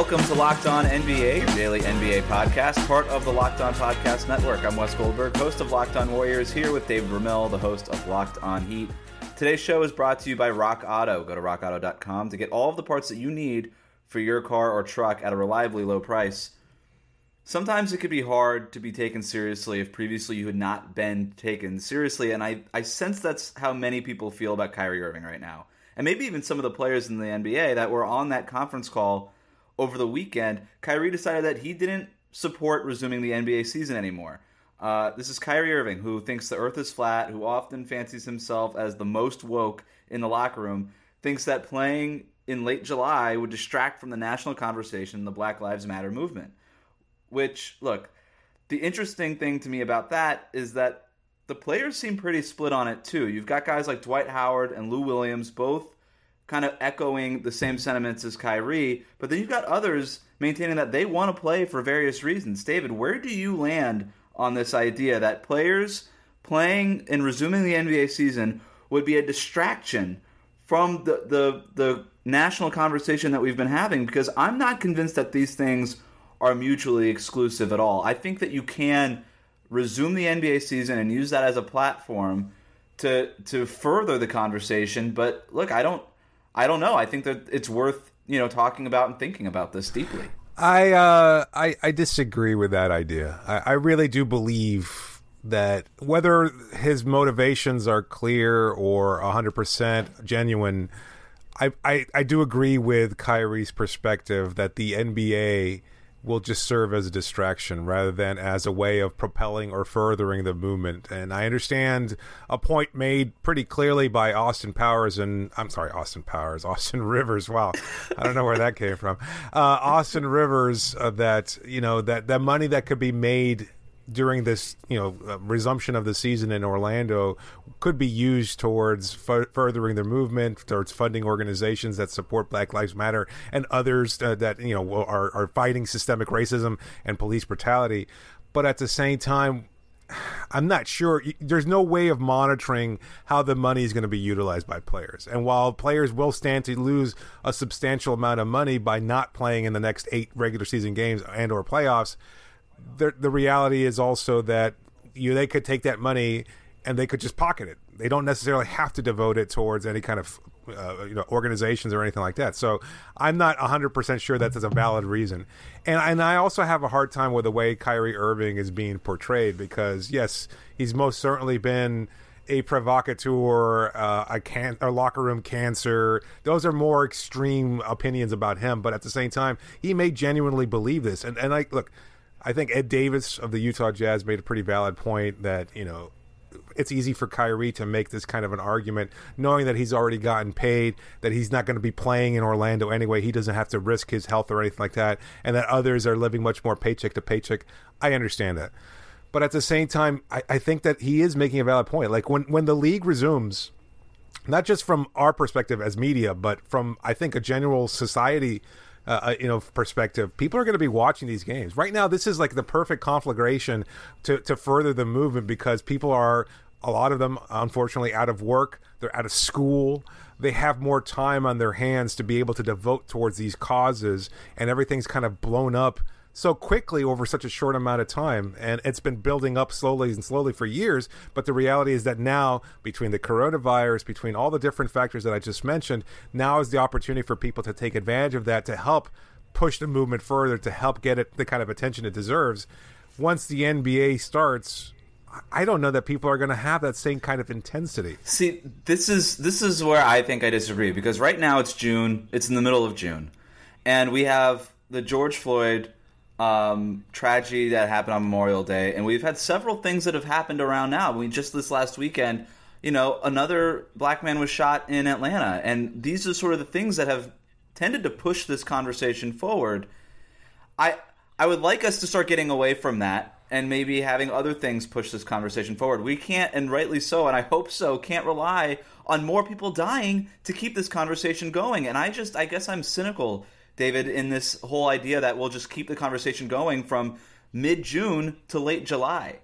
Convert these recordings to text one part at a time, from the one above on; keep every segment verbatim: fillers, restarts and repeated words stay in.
Welcome to Locked On N B A, your daily N B A podcast, part of the Locked On Podcast Network. I'm Wes Goldberg, host of Locked On Warriors, here with David Ramil, the host of Locked On Heat. Today's show is brought to you by Rock Auto. Go to rock auto dot com to get all of the parts that you need for your car or truck at a reliably low price. Sometimes it could be hard to be taken seriously if previously you had not been taken seriously, and I, I sense that's how many people feel about Kyrie Irving right now. And maybe even some of the players in the N B A that were on that conference call over the weekend. Kyrie decided that he didn't support resuming the N B A season anymore. Uh, this is Kyrie Irving, who thinks the earth is flat, who often fancies himself as the most woke in the locker room, thinks that playing in late July would distract from the national conversation, the Black Lives Matter movement. Which, look, the interesting thing to me about that is that the players seem pretty split on it too. You've got guys like Dwight Howard and Lou Williams both kind of echoing the same sentiments as Kyrie, but then you've got others maintaining that they want to play for various reasons. David, where do you land on this idea that players playing and resuming the N B A season would be a distraction from the, the, the national conversation that we've been having? Because I'm not convinced that these things are mutually exclusive at all. I think that you can resume the N B A season and use that as a platform to to further the conversation. But look, I don't I don't know. I think that it's worth, you know, talking about and thinking about this deeply. I uh, I, I disagree with that idea. I, I really do believe that whether his motivations are clear or one hundred percent genuine, I, I, I do agree with Kyrie's perspective that the N B A will just serve as a distraction rather than as a way of propelling or furthering the movement. And I understand a point made pretty clearly by Austin Powers and I'm sorry, Austin Powers, Austin Rivers. Wow. I don't know where that came from. Uh, Austin Rivers, uh, that, you know, that, that money that could be made during this, you know, uh, resumption of the season in Orlando could be used towards f- furthering the movement, towards funding organizations that support Black Lives Matter and others uh, that, you know, are, are fighting systemic racism and police brutality. But at the same time, I'm not sure. There's no way of monitoring how the money is going to be utilized by players. And while players will stand to lose a substantial amount of money by not playing in the next eight regular season games and or playoffs, The, the reality is also that you they could take that money and they could just pocket it. They don't necessarily have to devote it towards any kind of uh, you know organizations or anything like that. So I'm not one hundred percent sure that that's a valid reason. And and I also have a hard time with the way Kyrie Irving is being portrayed because, yes, he's most certainly been a provocateur, uh, a, can- a locker room cancer. Those are more extreme opinions about him. But at the same time, he may genuinely believe this. And, and like, look, I think Ed Davis of the Utah Jazz made a pretty valid point that, you know, it's easy for Kyrie to make this kind of an argument, knowing that he's already gotten paid, that he's not going to be playing in Orlando anyway. He doesn't have to risk his health or anything like that, and that others are living much more paycheck to paycheck. I understand that. But at the same time, I, I think that he is making a valid point. Like when, when the league resumes, not just from our perspective as media, but from, I think, a general society Uh, you know, perspective, people are going to be watching these games. Right now, this is like the perfect conflagration to, to further the movement because people are, a lot of them, unfortunately, out of work. They're out of school. They have more time on their hands to be able to devote towards these causes, and everything's kind of blown up so quickly over such a short amount of time, and it's been building up slowly and slowly for years. But the reality is that now, between the coronavirus, between all the different factors that I just mentioned, now is the opportunity for people to take advantage of that to help push the movement further, to help get it the kind of attention it deserves. Once the N B A starts, I don't know that people are going to have that same kind of intensity. See, this is this is where I think I disagree, because right now it's June, it's in the middle of June, and we have the George Floyd um, tragedy that happened on Memorial Day, and we've had several things that have happened around now. We just this last weekend, you know, another black man was shot in Atlanta, and these are sort of the things that have tended to push this conversation forward. I I would like us to start getting away from that and maybe having other things push this conversation forward. We can't, and rightly so, and I hope so, can't rely on more people dying to keep this conversation going. And I just, I guess I'm cynical, David, in this whole idea that we'll just keep the conversation going from mid-June to late July.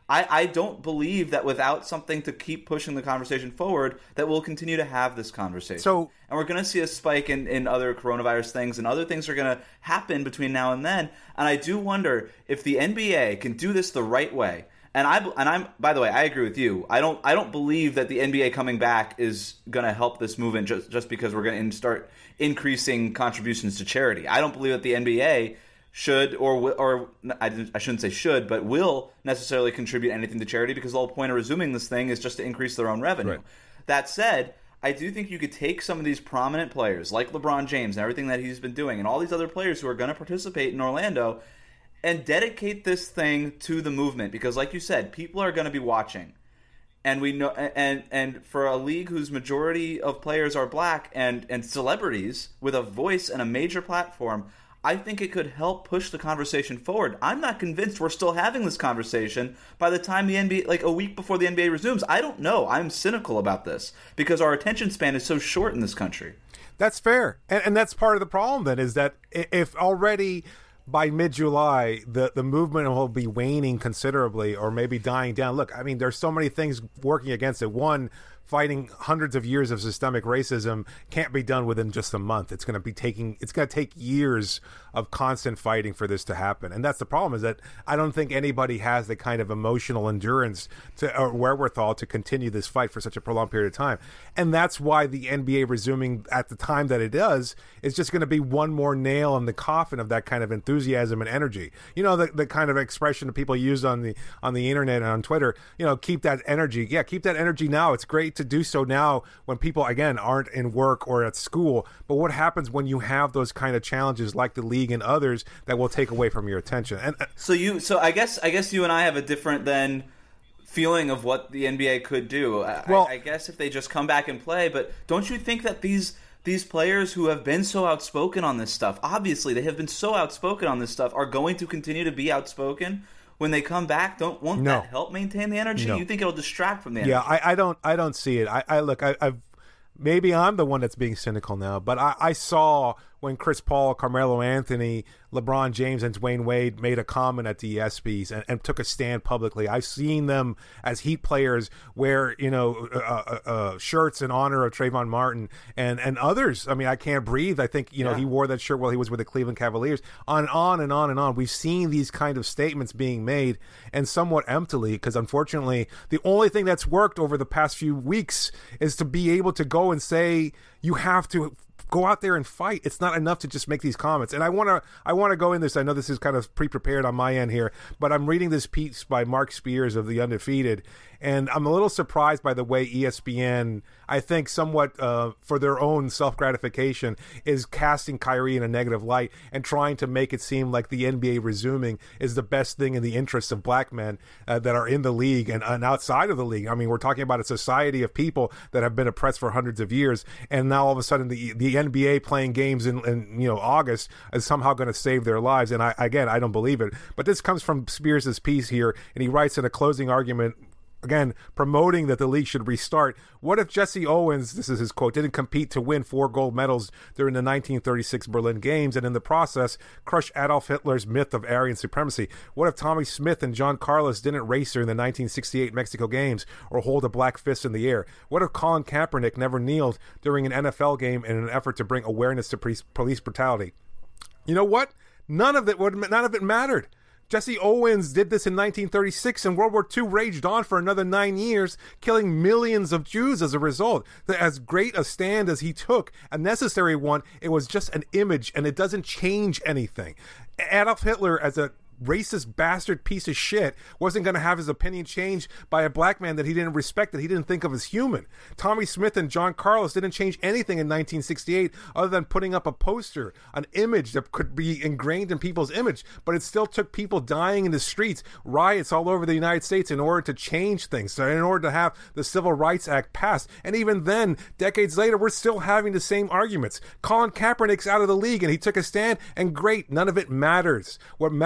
I, I don't believe that without something to keep pushing the conversation forward, that we'll continue to have this conversation. So, and we're going to see a spike in, in other coronavirus things, and other things are going to happen between now and then. And I do wonder if the N B A can do this the right way. And I and I'm by the way, I agree with you. I don't I don't believe that the N B A coming back is going to help this movement just just because we're going to start increasing contributions to charity. I don't believe that the N B A should or or I, I shouldn't say should, but will necessarily contribute anything to charity, because the whole point of resuming this thing is just to increase their own revenue. Right. That said, I do think you could take some of these prominent players like LeBron James and everything that he's been doing, and all these other players who are going to participate in Orlando, and dedicate this thing to the movement, because like you said, people are going to be watching. And we know, and and for a league whose majority of players are black and and celebrities with a voice and a major platform, I think it could help push the conversation forward. I'm not convinced we're still having this conversation by the time the N B A, like a week before the N B A resumes. I don't know. I'm cynical about this because our attention span is so short in this country. That's fair. And, and that's part of the problem then, is that if already by mid-July, the, the movement will be waning considerably or maybe dying down. Look, I mean, there's so many things working against it. One, fighting hundreds of years of systemic racism can't be done within just a month. It's going to be taking, it's going to take years of constant fighting for this to happen. And that's the problem, is that I don't think anybody has the kind of emotional endurance to, or wherewithal to continue this fight for such a prolonged period of time. And that's why the N B A resuming at the time that it does is just going to be one more nail in the coffin of that kind of enthusiasm and energy. You know, the, the kind of expression that people use on the, on the internet and on Twitter, you know, keep that energy. Yeah, keep that energy now. It's great to do so now when people, again, aren't in work or at school. But what happens when you have those kind of challenges like the league and others that will take away from your attention? And so you, so I guess, I guess you and I have a different then feeling of what the N B A could do. I, well, I, I guess if they just come back and play, but don't you think that these these players who have been so outspoken on this stuff, obviously they have been so outspoken on this stuff, are going to continue to be outspoken? When they come back, don't won't no. that help maintain the energy? No. You think it'll distract from the energy? Yeah, I, I don't. I don't see it. I, I look. I, I've maybe I'm the one that's being cynical now, but I, I saw when Chris Paul, Carmelo Anthony, LeBron James, and Dwayne Wade made a comment at the ESPYs and, and took a stand publicly. I've seen them as Heat players wear, you know, uh, uh, uh, shirts in honor of Trayvon Martin and, and others. I mean, I Can't Breathe. I think, you know, yeah. he wore that shirt while he was with the Cleveland Cavaliers. On and on and on and on. We've seen these kind of statements being made, and somewhat emptily, because unfortunately, the only thing that's worked over the past few weeks is to be able to go and say, you have to go out there and fight. It's not enough to just make these comments. And I want to I want to go in this. I know this is kind of pre-prepared on my end here, but I'm reading this piece by Mark Spears of The Undefeated, and I'm a little surprised by the way E S P N, I think somewhat uh, for their own self-gratification, is casting Kyrie in a negative light and trying to make it seem like the N B A resuming is the best thing in the interests of black men uh, that are in the league and, and outside of the league. I mean, we're talking about a society of people that have been oppressed for hundreds of years, and now all of a sudden the the N B A playing games in, in you know August is somehow going to save their lives. And I again, I don't believe it. But this comes from Spears' piece here, and he writes in a closing argument, again, promoting that the league should restart. What if Jesse Owens, this is his quote, didn't compete to win four gold medals during the nineteen thirty-six Berlin Games and in the process crush Adolf Hitler's myth of Aryan supremacy? What if Tommy Smith and John Carlos didn't race during the nineteen sixty-eight Mexico Games or hold a black fist in the air? What if Colin Kaepernick never kneeled during an N F L game in an effort to bring awareness to police brutality? You know what? None of it would, none of it mattered. Jesse Owens did this in nineteen thirty-six, and World War Two raged on for another nine years, killing millions of Jews as a result. As great a stand as he took, a necessary one, it was just an image, and it doesn't change anything. Adolf Hitler, as a racist bastard piece of shit, wasn't going to have his opinion changed by a black man that he didn't respect, that he didn't think of as human. Tommy Smith and John Carlos didn't change anything in nineteen sixty-eight other than putting up a poster, an image that could be ingrained in people's image, but it still took people dying in the streets, riots all over the United States in order to change things, so in order to have the Civil Rights Act passed. And even then, decades later, we're still having the same arguments. Colin Kaepernick's out of the league and he took a stand, and great, none of it matters. What matters is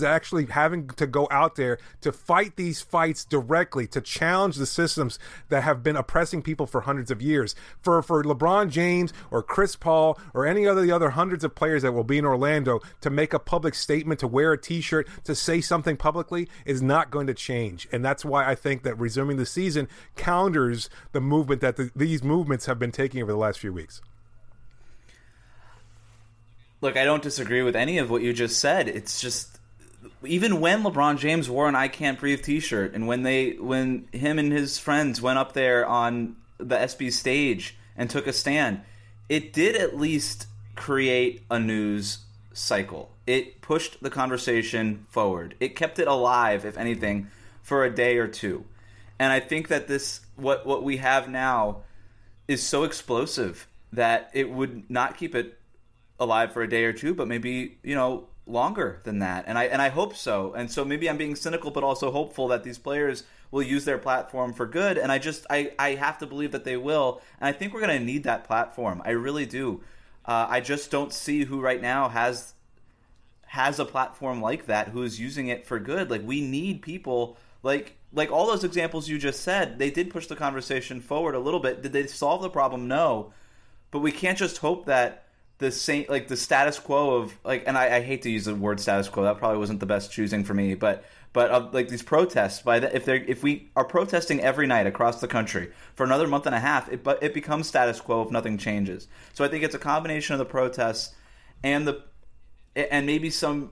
is actually having to go out there to fight these fights directly, to challenge the systems that have been oppressing people for hundreds of years. For for LeBron James or Chris Paul or any other the other hundreds of players that will be in Orlando to make a public statement, to wear a T-shirt, to say something publicly is not going to change. And that's why I think that resuming the season counters the movement that the, these movements have been taking over the last few weeks. Look, I don't disagree with any of what you just said. It's just, even when LeBron James wore an "I Can't Breathe" T-shirt, and when they, when him and his friends went up there on the S B stage and took a stand, it did at least create a news cycle. It pushed the conversation forward. It kept it alive, if anything, for a day or two. And I think that this, what what we have now, is so explosive that it would not keep it alive for a day or two, but maybe, you know, longer than that. And I and I hope so. And so maybe I'm being cynical, but also hopeful that these players will use their platform for good. And I just I, I have to believe that they will. And I think we're going to need that platform. I really do. Uh, I just don't see who right now has has a platform like that, who is using it for good. Like, we need people like like all those examples you just said. They did push the conversation forward a little bit. Did they solve the problem? No. But we can't just hope that the same, like the status quo of like, and I, I hate to use the word status quo. That probably wasn't the best choosing for me. But but uh, like these protests, by the, if they if we are protesting every night across the country for another month and a half, it but it becomes status quo if nothing changes. So I think it's a combination of the protests and the and maybe some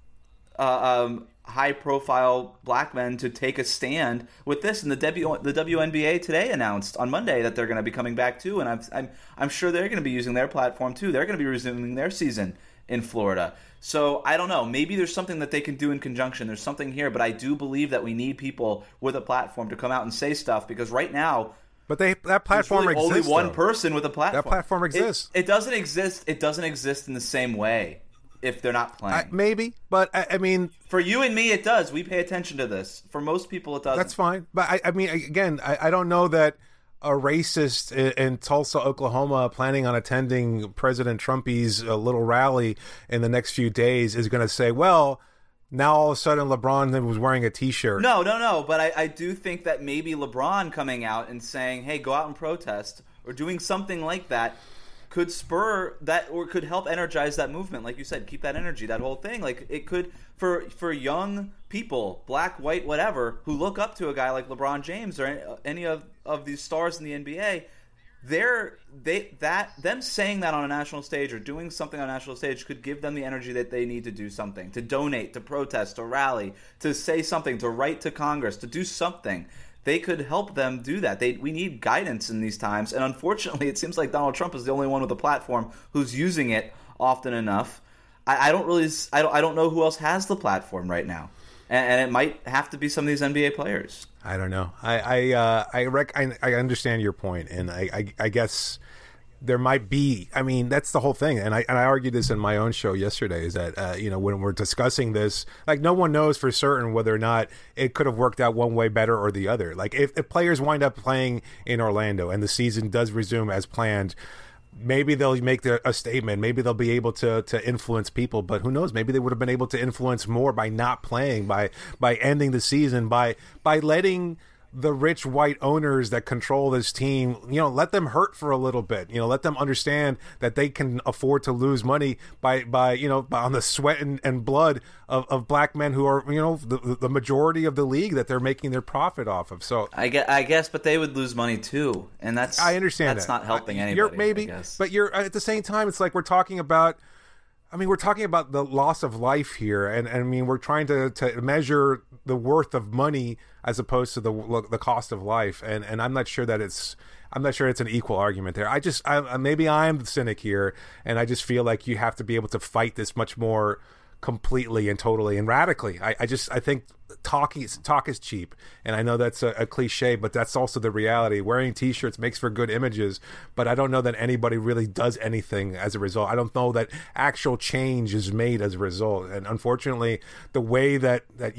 uh, um, high-profile black men to take a stand with this. And the W the W N B A today announced on Monday that they're going to be coming back too, and I'm I'm I'm sure they're going to be using their platform too. They're going to be resuming their season in Florida. So I don't know. Maybe there's something that they can do in conjunction. There's something here, but I do believe that we need people with a platform to come out and say stuff, because right now. But they that platform really exists. Only one though. person with a platform. That platform exists. It, it doesn't exist. It doesn't exist in the same way if they're not playing. I, maybe, but I, I mean, for you and me, it does. We pay attention to this. For most people, it doesn't. That's fine. But I, I mean, again, I, I don't know that a racist in, in Tulsa, Oklahoma, planning on attending President Trumpy's uh, little rally in the next few days is going to say, well, now all of a sudden LeBron was wearing a T-shirt. No, no, no. But I, I do think that maybe LeBron coming out and saying, hey, go out and protest, or doing something like that, could spur that, or could help energize that movement. Like you said, keep that energy, that whole thing. Like, it could, for for young people, black, white, whatever, who look up to a guy like LeBron James or any, any of, of these stars in the N B A, they're they that them saying that on a national stage or doing something on a national stage could give them the energy that they need to do something, to donate, to protest, to rally, to say something, to write to Congress, to do something. They could help them do that. They we need guidance in these times, and unfortunately, it seems like Donald Trump is the only one with a platform who's using it often enough. I, I don't really, I don't, I don't know who else has the platform right now, and, and it might have to be some of these N B A players. I don't know. I I uh, I, rec- I I understand your point, and I, I I guess there might be. I mean, that's the whole thing, and I and I argued this in my own show yesterday. Is that uh, you know, when we're discussing this, like, no one knows for certain whether or not it could have worked out one way better or the other. Like, if, if players wind up playing in Orlando and the season does resume as planned, maybe they'll make their, a statement. Maybe they'll be able to to influence people, but who knows? Maybe they would have been able to influence more by not playing, by by ending the season, by by letting the rich white owners that control this team, you know, let them hurt for a little bit. You know, let them understand that they can afford to lose money by, by you know, by, on the sweat and, and blood of, of black men who are, you know, the, the majority of the league that they're making their profit off of. So I guess, I guess, but they would lose money too, and that's I understand that's that. not helping anybody. You're, maybe, I guess. But you're at the same time, it's like we're talking about. I mean, we're talking about the loss of life here, and, and I mean, we're trying to, to measure the worth of money as opposed to the the cost of life, and, and I'm not sure that it's I'm not sure it's an equal argument there. I just I, maybe I'm the cynic here, and I just feel like you have to be able to fight this much more completely and totally and radically. I, I just I think talk is talk is cheap, and I know that's a, a cliche, but that's also the reality. Wearing T-shirts makes for good images, but I don't know that anybody really does anything as a result. I don't know that actual change is made as a result, and unfortunately, the way that that you've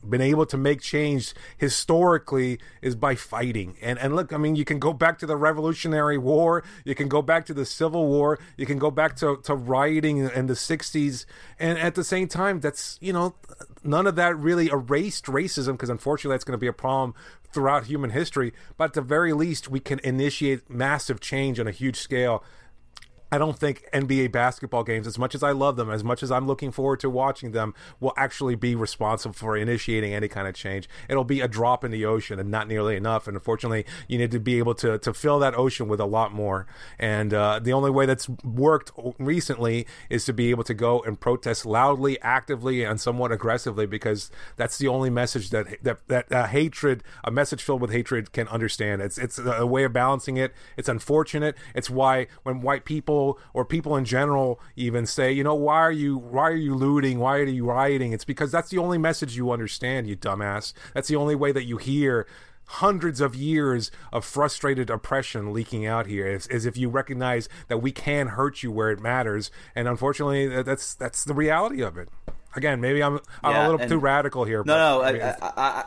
been able to make change historically is by fighting. And and look, I mean, you can go back to the Revolutionary War, you can go back to the Civil War, you can go back to, to rioting in the sixties, and at the same time, that's, you know, none of that really erased racism, because unfortunately that's going to be a problem throughout human history. But at the very least, we can initiate massive change on a huge scale. I don't think N B A basketball games, as much as I love them, as much as I'm looking forward to watching them, will actually be responsible for initiating any kind of change. It'll be a drop in the ocean and not nearly enough. And unfortunately, you need to be able to, to fill that ocean with a lot more. And uh, the only way that's worked recently is to be able to go and protest loudly, actively, and somewhat aggressively, because that's the only message that that, that uh, hatred, a message filled with hatred, can understand. It's, it's a way of balancing it. It's unfortunate. It's why when white people or people in general even say, you know, why are you why are you looting? Why are you rioting? It's because that's the only message you understand, you dumbass. That's the only way that you hear hundreds of years of frustrated oppression leaking out here, is, is if you recognize that we can hurt you where it matters. And unfortunately, that's that's the reality of it. Again, maybe I'm I'm yeah, a little too radical here. No, but, no. I mean, I, I,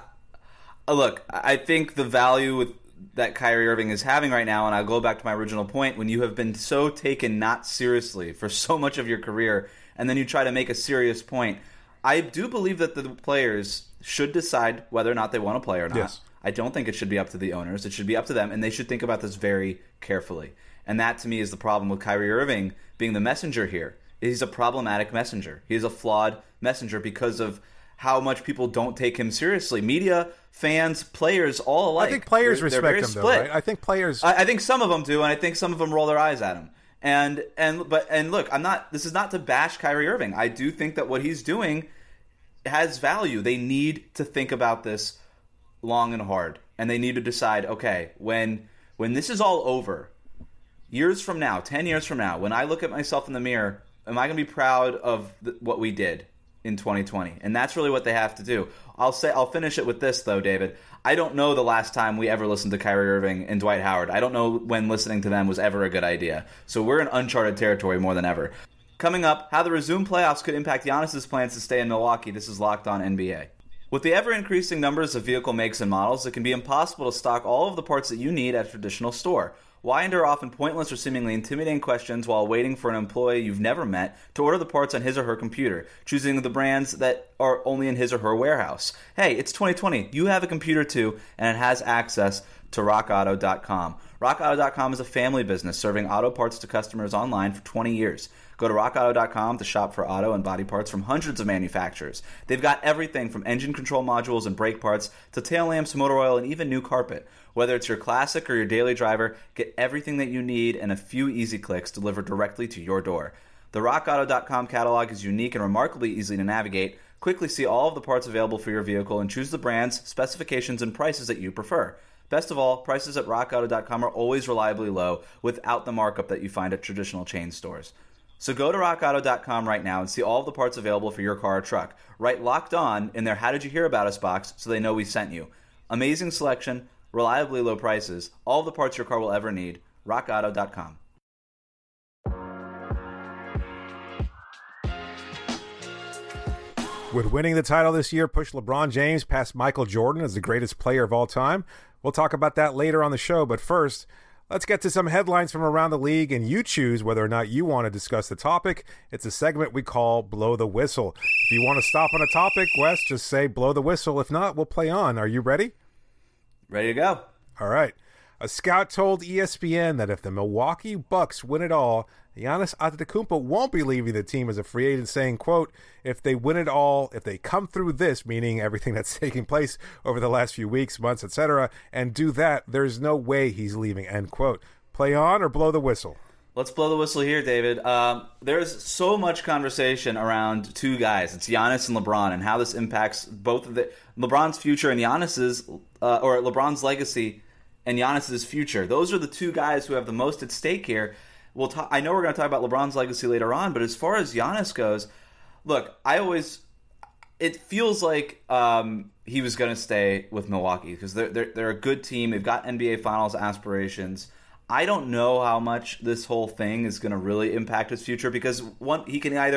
I, look, I think the value with that Kyrie Irving is having right now, and I'll go back to my original point, when you have been so taken not seriously for so much of your career, and then you try to make a serious point. I do believe that the players should decide whether or not they want to play or not. Yes. I don't think it should be up to the owners. It should be up to them, and they should think about this very carefully. And that, to me, is the problem with Kyrie Irving being the messenger here. He's a problematic messenger. He's a flawed messenger because of how much people don't take him seriously. Media, fans, players, all alike. I think players they're, respect they're very him, split. though, right? I think players... I, I think some of them do, and I think some of them roll their eyes at him. And and but and look, I'm not. This is not to bash Kyrie Irving. I do think that what he's doing has value. They need to think about this long and hard, and they need to decide. Okay, when when this is all over, years from now, ten years from now, when I look at myself in the mirror, am I going to be proud of the, what we did in twenty twenty? And that's really what they have to do. I'll say I'll finish it with this though, David. I don't know the last time we ever listened to Kyrie Irving and Dwight Howard. I don't know when listening to them was ever a good idea. So we're in uncharted territory more than ever. Coming up, how the resumed playoffs could impact Giannis's plans to stay in Milwaukee. This is Locked On N B A. With the ever-increasing numbers of vehicle makes and models, it can be impossible to stock all of the parts that you need at a traditional store. Why endure often pointless or seemingly intimidating questions while waiting for an employee you've never met to order the parts on his or her computer, choosing the brands that are only in his or her warehouse? Hey, it's twenty twenty. You have a computer too, and it has access to rock auto dot com. rock auto dot com is a family business serving auto parts to customers online for twenty years. Go to rock auto dot com to shop for auto and body parts from hundreds of manufacturers. They've got everything from engine control modules and brake parts to tail lamps, motor oil, and even new carpet. Whether it's your classic or your daily driver, get everything that you need in a few easy clicks delivered directly to your door. The rock auto dot com catalog is unique and remarkably easy to navigate. Quickly see all of the parts available for your vehicle and choose the brands, specifications, and prices that you prefer. Best of all, prices at rock auto dot com are always reliably low without the markup that you find at traditional chain stores. So go to rock auto dot com right now and see all of the parts available for your car or truck. Write Locked On in their How Did You Hear About Us box so they know we sent you. Amazing selection, reliably low prices, all of the parts your car will ever need. rock auto dot com. Would winning the title this year push LeBron James past Michael Jordan as the greatest player of all time? We'll talk about that later on the show, but first, let's get to some headlines from around the league, and you choose whether or not you want to discuss the topic. It's a segment we call Blow the Whistle. If you want to stop on a topic, Wes, just say blow the whistle. If not, we'll play on. Are you ready? Ready to go. All right. A scout told E S P N that if the Milwaukee Bucks win it all, Giannis Antetokounmpo won't be leaving the team as a free agent, saying, quote, if they win it all, if they come through this, meaning everything that's taking place over the last few weeks, months, et cetera, and do that, there's no way he's leaving, end quote. Play on or blow the whistle? Let's blow the whistle here, David. Um, there's so much conversation around two guys. It's Giannis and LeBron and how this impacts both of the LeBron's future and Giannis's, uh, or LeBron's legacy and Giannis's future. Those are the two guys who have the most at stake here. We'll talk, I know we're going to talk about LeBron's legacy later on, but as far as Giannis goes, look, I always, it feels like um, he was going to stay with Milwaukee because they're, they're they're a good team. They've got N B A Finals aspirations. I don't know how much this whole thing is going to really impact his future because one, he can either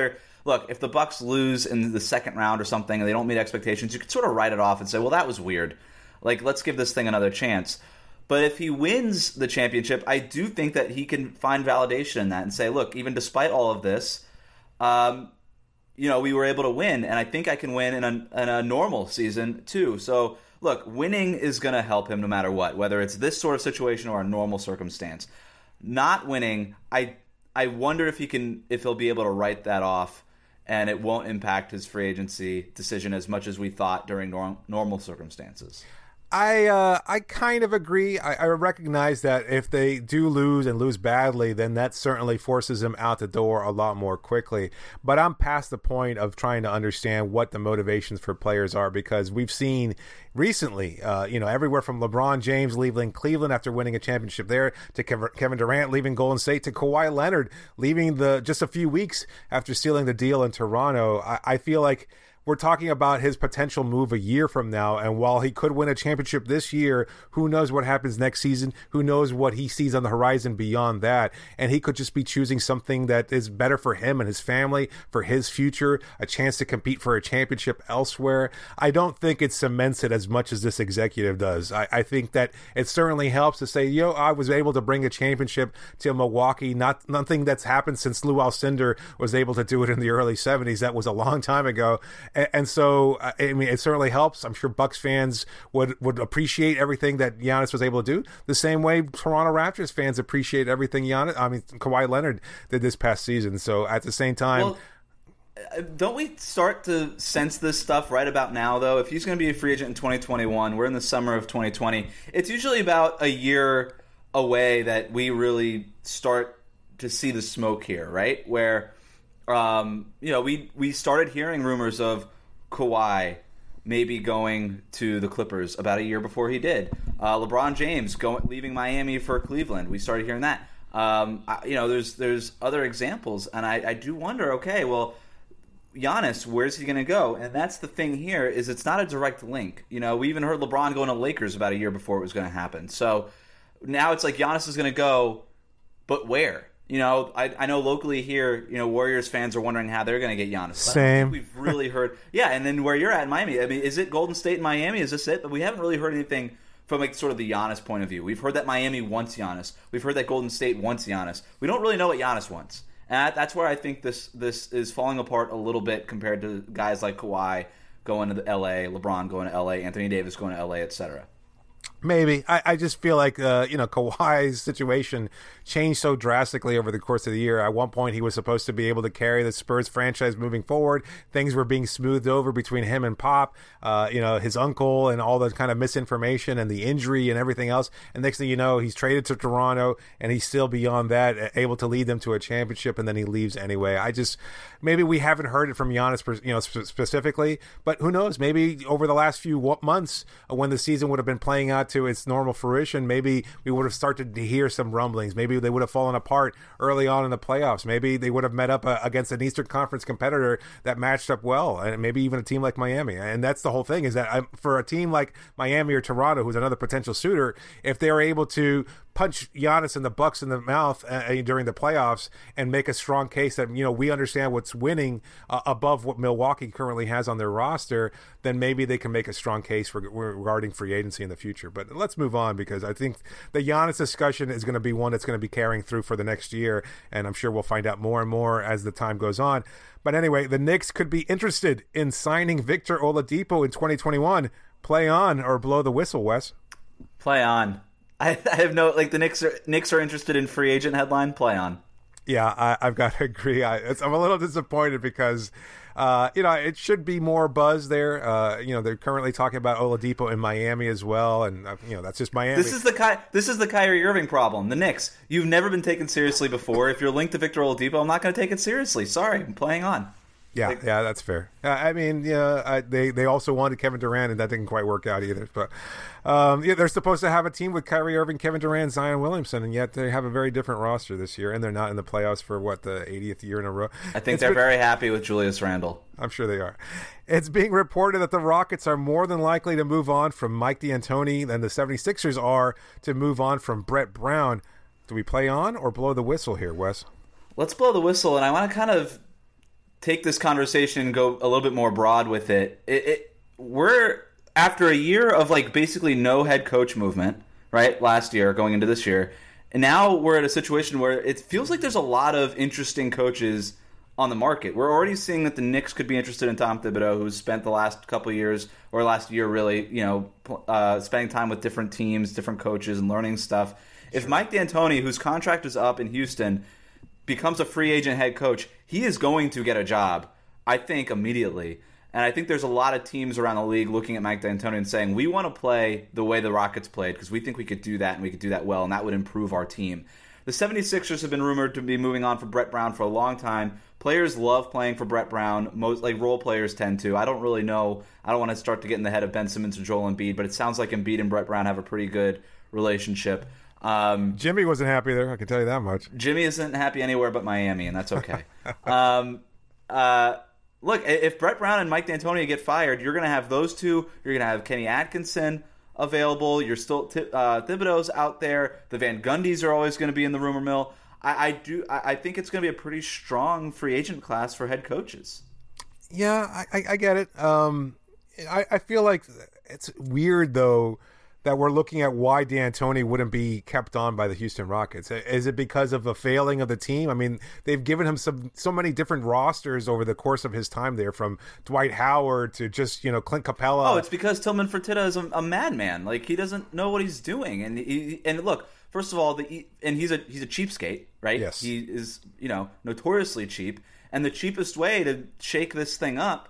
look, if the Bucks lose in the second round or something and they don't meet expectations, you could sort of write it off and say, well, that was weird. Like, let's give this thing another chance. But if he wins the championship, I do think that he can find validation in that and say, look, even despite all of this, um, you know, we were able to win, and I think I can win in a, in a normal season too. So, look, winning is going to help him no matter what, whether it's this sort of situation or a normal circumstance. Not winning, I I wonder if he can, if he'll be able to write that off, and it won't impact his free agency decision as much as we thought during norm, normal circumstances. I uh, I kind of agree. I, I recognize that if they do lose and lose badly, then that certainly forces him out the door a lot more quickly. But I'm past the point of trying to understand what the motivations for players are, because we've seen recently, uh, you know, everywhere from LeBron James leaving Cleveland after winning a championship there, to Kevin Durant leaving Golden State, to Kawhi Leonard leaving the just a few weeks after sealing the deal in Toronto. I, I feel like we're talking about his potential move a year from now, and while he could win a championship this year, who knows what happens next season? Who knows what he sees on the horizon beyond that? And he could just be choosing something that is better for him and his family, for his future, a chance to compete for a championship elsewhere. I don't think it cements it as much as this executive does. I, I think that it certainly helps to say, yo, I was able to bring a championship to Milwaukee. Not nothing that's happened since Lou Alcindor was able to do it in the early seventies. That was a long time ago. And so, I mean, it certainly helps. I'm sure Bucks fans would, would appreciate everything that Giannis was able to do, the same way Toronto Raptors fans appreciate everything Giannis, I mean, Kawhi Leonard did this past season. So at the same time... Well, don't we start to sense this stuff right about now, though? If he's going to be a free agent in twenty twenty-one, we're in the summer of twenty twenty. It's usually about a year away that we really start to see the smoke here, right? Where... Um, you know, we we started hearing rumors of Kawhi maybe going to the Clippers about a year before he did. Uh, LeBron James going leaving Miami for Cleveland. We started hearing that. Um, I, you know, there's there's other examples, and I, I do wonder. Okay, well, Giannis, where's he going to go? And that's the thing here, is it's not a direct link. You know, we even heard LeBron going to Lakers about a year before it was going to happen. So now it's like Giannis is going to go, but where? You know, I, I know locally here, you know, Warriors fans are wondering how they're going to get Giannis. Same. We've really heard, yeah. And then where you're at in Miami, I mean, is it Golden State and Miami? Is this it? But we haven't really heard anything from like sort of the Giannis point of view. We've heard that Miami wants Giannis. We've heard that Golden State wants Giannis. We don't really know what Giannis wants, and that's where I think this this is falling apart a little bit compared to guys like Kawhi going to the L A, LeBron going to L A, Anthony Davis going to L A, et cetera. Maybe. I, I just feel like, uh, you know, Kawhi's situation changed so drastically over the course of the year. At one point, he was supposed to be able to carry the Spurs franchise moving forward. Things were being smoothed over between him and Pop, uh, you know, his uncle, and all the kind of misinformation and the injury and everything else. And next thing you know, he's traded to Toronto, and he's still beyond that, able to lead them to a championship, and then he leaves anyway. I just, maybe we haven't heard it from Giannis, you know, sp- specifically, but who knows? Maybe over the last few months, when the season would have been playing out to its normal fruition, maybe we would have started to hear some rumblings. Maybe they would have fallen apart early on in the playoffs. Maybe they would have met up uh, against an Eastern Conference competitor that matched up well, and maybe even a team like Miami. And that's the whole thing, is that I'm, for a team like Miami or Toronto, who's another potential suitor, if they're able to punch Giannis and the Bucks in the mouth uh, during the playoffs and make a strong case that, you know, we understand what's winning uh, above what Milwaukee currently has on their roster, then maybe they can make a strong case for, regarding free agency in the future. But let's move on, because I think the Giannis discussion is going to be one that's going to be carrying through for the next year, and I'm sure we'll find out more and more as the time goes on. But anyway, the Knicks could be interested in signing Victor Oladipo in twenty twenty-one. Play on or blow the whistle, Wes? Play on. I, I have no, like, the Knicks are Knicks are interested in free agent headline. Play on. Yeah, I, I've got to agree. I, it's, I'm a little disappointed because, uh, you know, it should be more buzz there. Uh, you know, they're currently talking about Oladipo in Miami as well, and uh, you know, that's just Miami. This is the Ky- this is the Kyrie Irving problem. The Knicks, you've never been taken seriously before. If you're linked to Victor Oladipo, I'm not going to take it seriously. Sorry, I'm playing on. Yeah, like, yeah, that's fair. Uh, I mean, yeah, I, they they also wanted Kevin Durant, and that didn't quite work out either. But um, yeah, they're supposed to have a team with Kyrie Irving, Kevin Durant, Zion Williamson, and yet they have a very different roster this year, and they're not in the playoffs for what, the eightieth year in a row. I think it's they're been, very happy with Julius Randle. I'm sure they are. It's being reported that the Rockets are more than likely to move on from Mike D'Antoni than the 76ers are to move on from Brett Brown. Do we play on or blow the whistle here, Wes? Let's blow the whistle, and I want to kind of take this conversation and go a little bit more broad with it, it, it we're after a year of like basically no head coach movement, right? Last year going into this year, and now we're at a situation where it feels like there's a lot of interesting coaches on the market. We're already seeing that the Knicks could be interested in Tom Thibodeau, who's spent the last couple of years or last year really, you know, uh, spending time with different teams, different coaches, and learning stuff. Sure. If Mike D'Antoni, whose contract is up in Houston, becomes a free agent head coach, he is going to get a job, I think, immediately. And I think there's a lot of teams around the league looking at Mike D'Antoni and saying, we want to play the way the Rockets played because we think we could do that and we could do that well, and that would improve our team. The 76ers have been rumored to be moving on for Brett Brown for a long time. Players love playing for Brett Brown. Most like role players tend to. I don't really know. I don't want to start to get in the head of Ben Simmons or Joel Embiid, but it sounds like Embiid and Brett Brown have a pretty good relationship. Um, Jimmy wasn't happy there. I can tell you that much. Jimmy isn't happy anywhere but Miami, and that's okay. um, uh, look, if Brett Brown and Mike D'Antoni get fired, you're going to have those two. You're going to have Kenny Atkinson available. You're still uh, Thibodeau's out there. The Van Gundys are always going to be in the rumor mill. I, I do. I, I think it's going to be a pretty strong free agent class for head coaches. Yeah, I, I get it. Um, I, I feel like it's weird though that we're looking at why D'Antoni wouldn't be kept on by the Houston Rockets. Is it because of a failing of the team? I mean, they've given him some so many different rosters over the course of his time there, from Dwight Howard to just, you know, Clint Capella. Oh, it's because Tillman Fertitta is a, a madman. Like, he doesn't know what he's doing. And he, and look, first of all, the and he's a he's a cheapskate, right? Yes. He is, you know, notoriously cheap. And the cheapest way to shake this thing up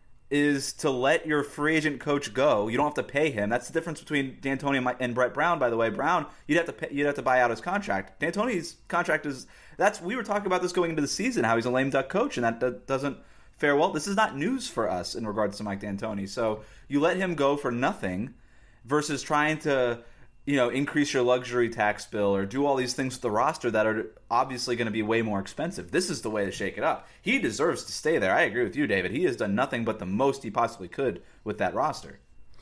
is to let your free agent coach go. You don't have to pay him. That's the difference between D'Antoni and, my, and Brett Brown. By the way, Brown, you'd have to pay, you'd have to buy out his contract. D'Antoni's contract is that's we were talking about this going into the season, how he's a lame duck coach, and that, that doesn't fare well. This is not news for us in regards to Mike D'Antoni. So you let him go for nothing versus trying to, you know, increase your luxury tax bill or do all these things with the roster that are obviously going to be way more expensive. This is the way to shake it up. He deserves to stay there. I agree with you, David. He has done nothing but the most he possibly could with that roster.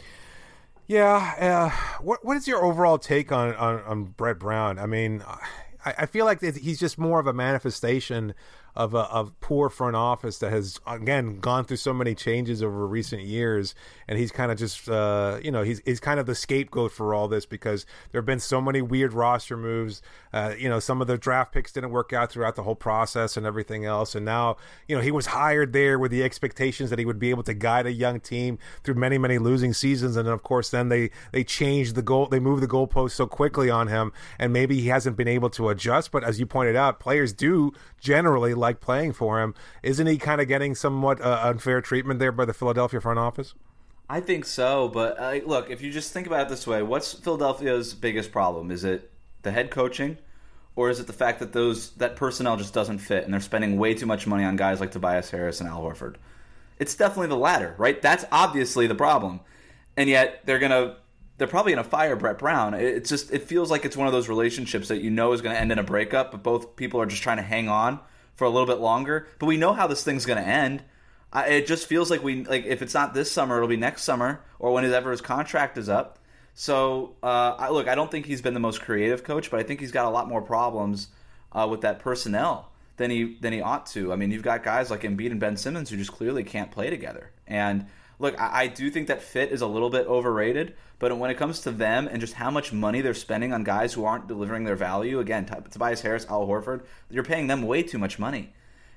Yeah. Uh, what What is your overall take on, on, on Brett Brown? I mean, I, I feel like he's just more of a manifestation of a of poor front office that has, again, gone through so many changes over recent years, and he's kind of just uh, you know he's he's kind of the scapegoat for all this because there have been so many weird roster moves. Uh, you know, some of the draft picks didn't work out throughout the whole process and everything else, and now you know he was hired there with the expectations that he would be able to guide a young team through many many losing seasons, and of course then they they changed the goal, they moved the goalpost so quickly on him, and maybe he hasn't been able to adjust. But as you pointed out, players do generally like playing for him. Isn't he kind of getting somewhat uh, unfair treatment there by the Philadelphia front office? I think so, but uh, look, if you just think about it this way, what's Philadelphia's biggest problem? Is it the head coaching, or is it the fact that those that personnel just doesn't fit and they're spending way too much money on guys like Tobias Harris and Al Horford? It's definitely the latter, right? That's obviously the problem, and yet they're gonna they're probably gonna fire Brett Brown. It's just it feels like it's one of those relationships that you know is going to end in a breakup, but both people are just trying to hang on for a little bit longer, but we know how this thing's going to end. I, it just feels like we like if it's not this summer, it'll be next summer or whenever his contract is up. So, uh, I, look, I don't think he's been the most creative coach, but I think he's got a lot more problems uh, with that personnel than he than he ought to. I mean, you've got guys like Embiid and Ben Simmons who just clearly can't play together. And look, I, I do think that fit is a little bit overrated, but when it comes to them and just how much money they're spending on guys who aren't delivering their value, again, T- Tobias Harris, Al Horford, you're paying them way too much money.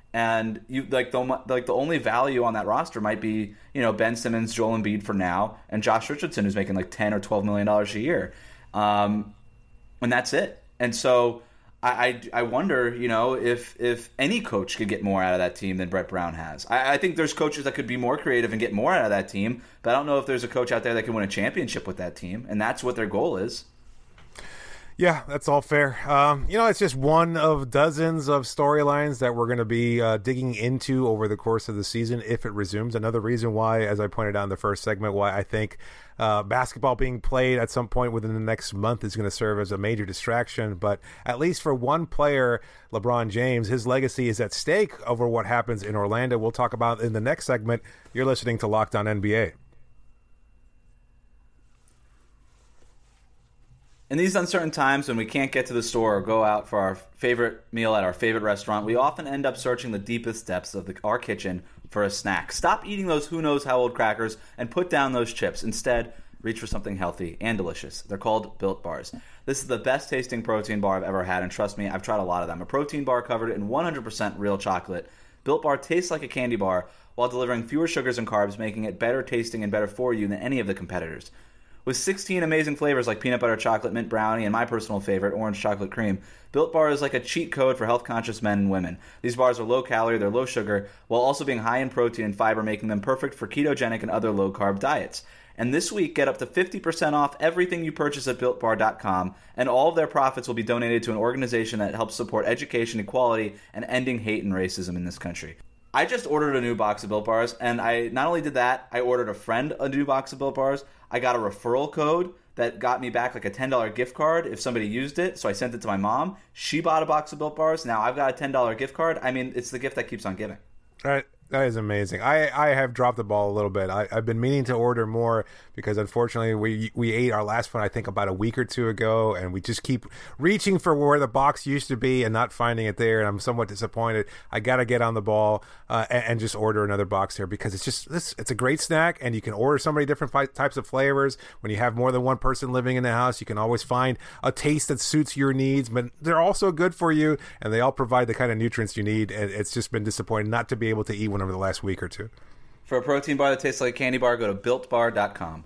And you like the like the only value on that roster might be, you know, Ben Simmons, Joel Embiid for now, and Josh Richardson, who's making like ten or twelve million dollars a year, um, and that's it. And so I, I, I wonder, you know, if if any coach could get more out of that team than Brett Brown has. I, I think there's coaches that could be more creative and get more out of that team, but I don't know if there's a coach out there that can win a championship with that team, and that's what their goal is. Yeah, that's all fair. Um, you know, it's just one of dozens of storylines that we're going to be uh, digging into over the course of the season if it resumes. Another reason why, as I pointed out in the first segment, why I think uh, basketball being played at some point within the next month is going to serve as a major distraction. But at least for one player, LeBron James, his legacy is at stake over what happens in Orlando. We'll talk about in the next segment. You're listening to Locked On N B A. In these uncertain times when we can't get to the store or go out for our favorite meal at our favorite restaurant, we often end up searching the deepest depths of the, our kitchen for a snack. Stop eating those who-knows-how-old crackers and put down those chips. Instead, reach for something healthy and delicious. They're called Built Bars. This is the best-tasting protein bar I've ever had, and trust me, I've tried a lot of them. A protein bar covered in one hundred percent real chocolate. Built Bar tastes like a candy bar while delivering fewer sugars and carbs, making it better tasting and better for you than any of the competitors. With sixteen amazing flavors like peanut butter chocolate, mint brownie, and my personal favorite, orange chocolate cream, Built Bar is like a cheat code for health-conscious men and women. These bars are low-calorie, they're low sugar, while also being high in protein and fiber, making them perfect for ketogenic and other low-carb diets. And this week, get up to fifty percent off everything you purchase at built bar dot com, and all of their profits will be donated to an organization that helps support education, equality, and ending hate and racism in this country. I just ordered a new box of Built Bars, and I not only did that, I ordered a friend a new box of Built Bars. I got a referral code that got me back like a ten dollars gift card if somebody used it, so I sent it to my mom. She bought a box of Built Bars. Now I've got a ten dollars gift card. I mean, it's the gift that keeps on giving. All right. That is amazing. I, I have dropped the ball a little bit. I, I've been meaning to order more because, unfortunately, we we ate our last one, I think, about a week or two ago, and we just keep reaching for where the box used to be and not finding it there, and I'm somewhat disappointed. I got to get on the ball uh, and, and just order another box here because it's just this. It's a great snack, and you can order so many different fi- types of flavors. When you have more than one person living in the house, you can always find a taste that suits your needs, but they're also good for you, and they all provide the kind of nutrients you need, and it's just been disappointing not to be able to eat one over the last week or two. For a protein bar that tastes like a candy bar, go to built bar dot com.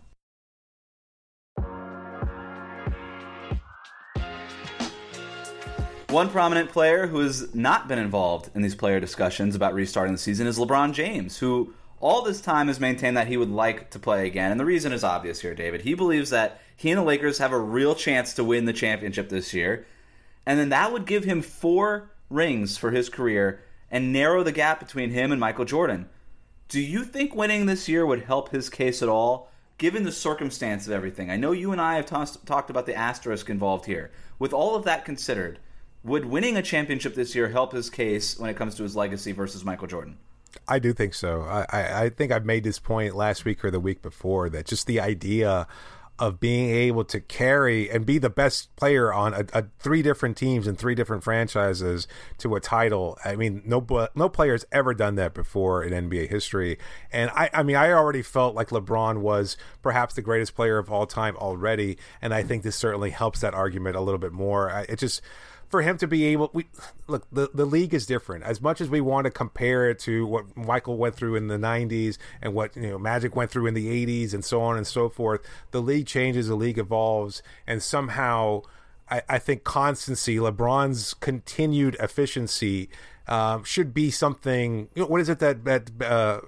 One prominent player who has not been involved in these player discussions about restarting the season is LeBron James, who all this time has maintained that he would like to play again. And the reason is obvious here, David. He believes that he and the Lakers have a real chance to win the championship this year. And then that would give him four rings for his career and narrow the gap between him and Michael Jordan. Do you think winning this year would help his case at all, given the circumstance of everything? I know you and I have t- talked about the asterisk involved here. With all of that considered, would winning a championship this year help his case when it comes to his legacy versus Michael Jordan? I do think so. I, I, I think I've made this point last week or the week before that just the idea of being able to carry and be the best player on a, a three different teams and three different franchises to a title. I mean, no no player has ever done that before in N B A history. And I, I mean, I already felt like LeBron was perhaps the greatest player of all time already. And I think this certainly helps that argument a little bit more. I, it just... For him to be able, we look, the, the league is different. As much as we want to compare it to what Michael went through in the nineties and what you know Magic went through in the eighties and so on and so forth, the league changes, the league evolves, and somehow I, I think constancy, LeBron's continued efficiency, uh, should be something. You know, what is it that that uh,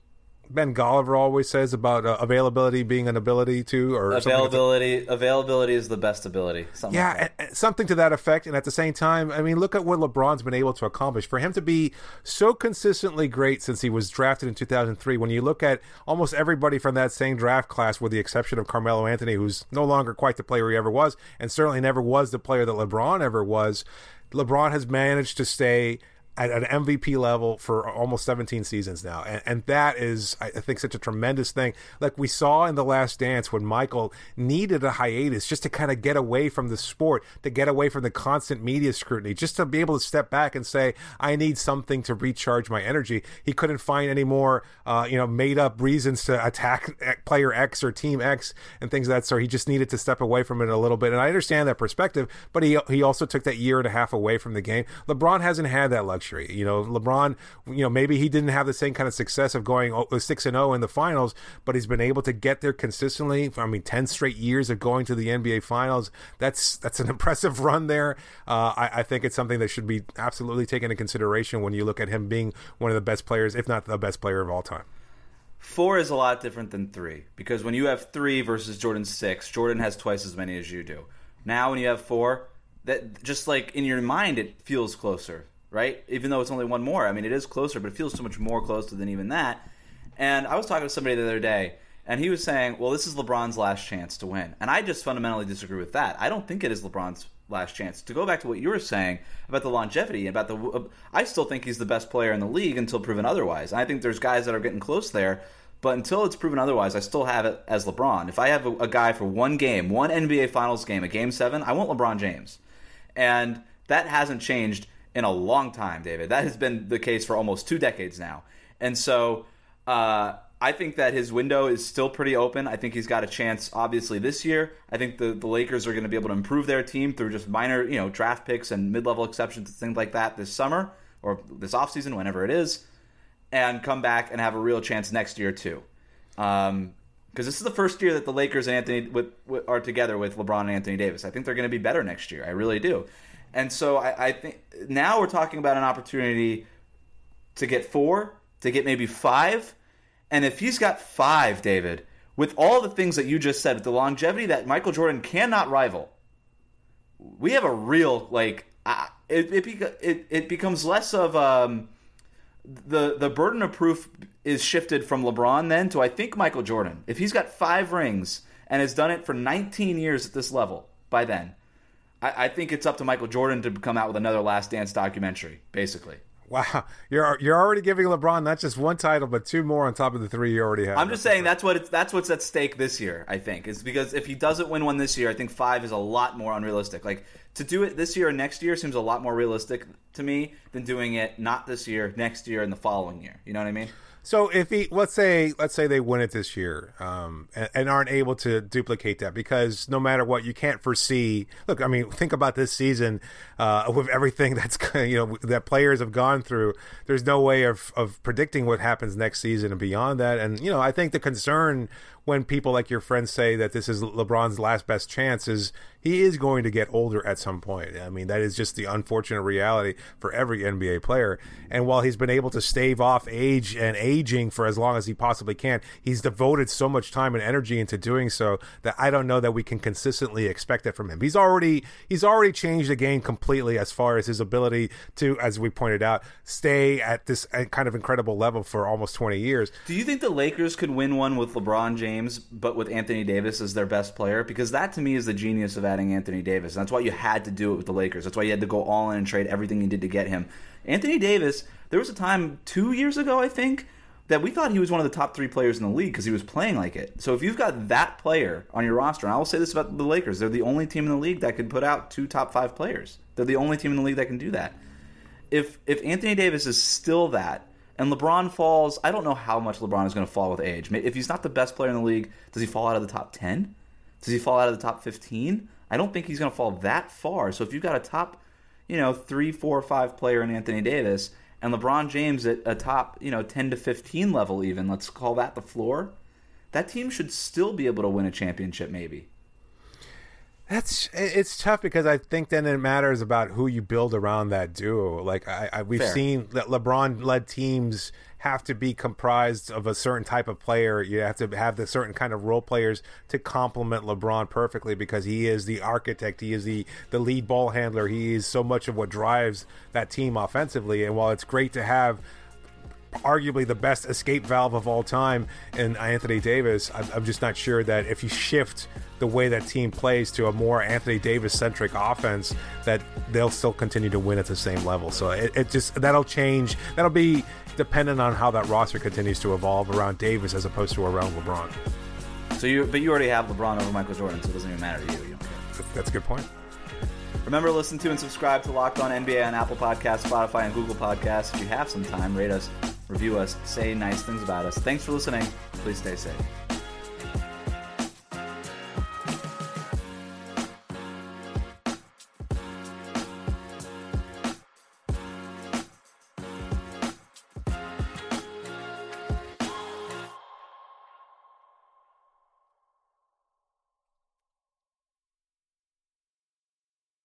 Ben Golliver always says about uh, availability being an ability to, or availability. Availability is the best ability. Something yeah, like and, and something to that effect. And at the same time, I mean, look at what LeBron's been able to accomplish. For him to be so consistently great since he was drafted in two thousand three. When you look at almost everybody from that same draft class, with the exception of Carmelo Anthony, who's no longer quite the player he ever was, and certainly never was the player that LeBron ever was, LeBron has managed to stay at an M V P level for almost seventeen seasons now. And, and that is, I think, such a tremendous thing. Like we saw in The Last Dance when Michael needed a hiatus just to kind of get away from the sport, to get away from the constant media scrutiny, just to be able to step back and say, I need something to recharge my energy. He couldn't find any more, uh, you know, made up reasons to attack player X or team X and things of that sort. He just needed to step away from it a little bit. And I understand that perspective, but he, he also took that year and a half away from the game. LeBron hasn't had that luxury. You know, LeBron, you know, maybe he didn't have the same kind of success of going six and oh in the finals, but he's been able to get there consistently. I mean, ten straight years of going to the N B A finals. That's that's an impressive run there. Uh, I, I think it's something that should be absolutely taken into consideration when you look at him being one of the best players, if not the best player of all time. Four is a lot different than three, because when you have three versus Jordan's six, Jordan has twice as many as you do. Now when you have four, that just like in your mind, it feels closer. Right? Even though it's only one more. I mean, it is closer, but it feels so much more closer than even that. And I was talking to somebody the other day, and he was saying, well, this is LeBron's last chance to win. And I just fundamentally disagree with that. I don't think it is LeBron's last chance. To go back to what you were saying about the longevity, about the, uh, I still think he's the best player in the league until proven otherwise. And I think there's guys that are getting close there. But until it's proven otherwise, I still have it as LeBron. If I have a, a guy for one game, one N B A Finals game, a game seven, I want LeBron James. And that hasn't changed in a long time, David. That has been the case for almost two decades now. And so uh, I think that his window is still pretty open. I think he's got a chance, obviously, this year. I think the, the Lakers are going to be able to improve their team through just minor, you know, draft picks and mid-level exceptions and things like that this summer or this offseason, whenever it is, and come back and have a real chance next year, too. Um, because this is the first year that the Lakers and Anthony with, with, are together with LeBron and Anthony Davis. I think they're going to be better next year. I really do. And so I, I think now we're talking about an opportunity to get four, to get maybe five. And if he's got five, David, with all the things that you just said, with the longevity that Michael Jordan cannot rival, we have a real, like, uh, it, it, it, it becomes less of um, the, the burden of proof is shifted from LeBron then to, I think, Michael Jordan. If he's got five rings and has done it for nineteen years at this level by then, I, I think it's up to Michael Jordan to come out with another Last Dance documentary, basically. Wow, you're you're already giving LeBron not just one title, but two more on top of the three you already have. I'm just saying that's what it's that's what's at stake this year. I think is because if he doesn't win one this year, I think five is a lot more unrealistic. Like to do it this year or next year seems a lot more realistic to me than doing it not this year, next year, and the following year. You know what I mean? So if he, let's say, let's say they win it this year, um, and, and aren't able to duplicate that, because no matter what, you can't foresee. Look, I mean, think about this season uh, with everything that's you know that players have gone through. There's no way of of predicting what happens next season and beyond that. And you know, I think the concern when people like your friends say that this is LeBron's last best chance is he is going to get older at some point. I mean, that is just the unfortunate reality for every N B A player. And while he's been able to stave off age and aging for as long as he possibly can, he's devoted so much time and energy into doing so that I don't know that we can consistently expect it from him. He's already he's already changed the game completely as far as his ability to, as we pointed out, stay at this kind of incredible level for almost twenty years. Do you think the Lakers could win one with LeBron James, but with Anthony Davis as their best player? Because that, to me, is the genius of adding Anthony Davis. And that's why you had to do it with the Lakers. That's why you had to go all in and trade everything you did to get him. Anthony Davis, there was a time two years ago, I think, that we thought he was one of the top three players in the league because he was playing like it. So if you've got that player on your roster, and I will say this about the Lakers, they're the only team in the league that can put out two top five players. They're the only team in the league that can do that. If if Anthony Davis is still that, and LeBron falls, I don't know how much LeBron is going to fall with age. If he's not the best player in the league, does he fall out of the top ten? Does he fall out of the top fifteen? I don't think he's going to fall that far. So if you've got a top, you know, three, four, five player in Anthony Davis, and LeBron James at a top, you know, ten to fifteen level even, let's call that the floor, that team should still be able to win a championship maybe. That's it's tough because I think then it matters about who you build around that duo. Like I, I we've Fair. seen that LeBron-led teams have to be comprised of a certain type of player. You have to have the certain kind of role players to complement LeBron perfectly because he is the architect. He is the, the lead ball handler. He is so much of what drives that team offensively. And while it's great to have arguably the best escape valve of all time in Anthony Davis, I'm, I'm just not sure that if you shift the way that team plays to a more Anthony Davis-centric offense, that they'll still continue to win at the same level. So it, it just that'll change. That'll be dependent on how that roster continues to evolve around Davis as opposed to around LeBron. So you, but you already have LeBron over Michael Jordan, so it doesn't even matter to you. You don't care. That's a good point. Remember to listen to and subscribe to Locked On N B A on Apple Podcasts, Spotify, and Google Podcasts. If you have some time, rate us, review us, say nice things about us. Thanks for listening. Please stay safe.